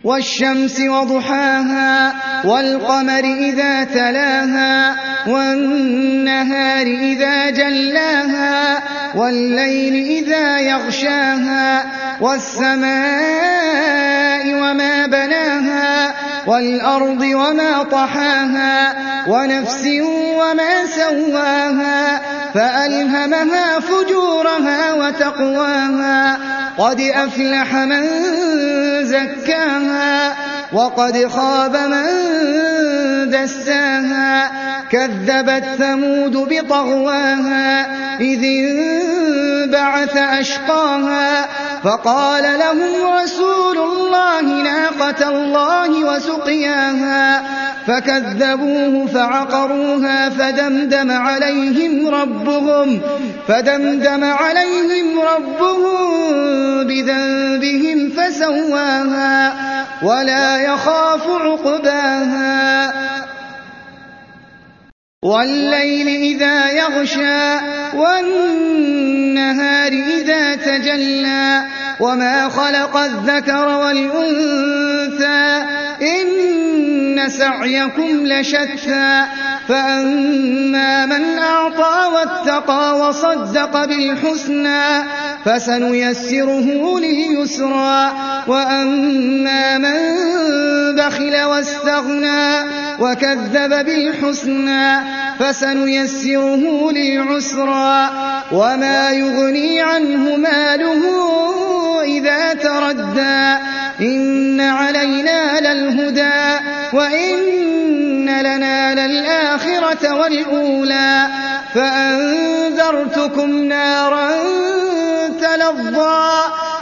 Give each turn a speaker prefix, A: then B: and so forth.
A: والشمس وضحاها والقمر إذا تلاها والنهار إذا جلاها والليل إذا يغشاها والسماء وما بناها والأرض وما طحاها ونفس وما سواها فألهمها فجورها وتقواها قد أفلح من زكاها وقد خاب من دساها كذبت ثمود بطغواها إذ انبعث أشقاها فقال لهم رسول الله ناقة الله وسقياها فكذبوه فعقروها فدمدم عليهم ربهم بذنبهم فسواها ولا يخاف عقباها والليل إذا يغشى والنهار إذا تجلى وما خلق الذكر والأنثى إن سعيكم لشتى فأما من أعطى واتقى وصدق بالحسنى فسنيسره لليسرى وأما من بخل واستغنى وكذب بالحسنى فسنيسره للعسرى وما يغني عنه ماله إذا تردى إن علينا للهدى وإن لنا للآخرة والأولى فأنذرتكم نارا تلظى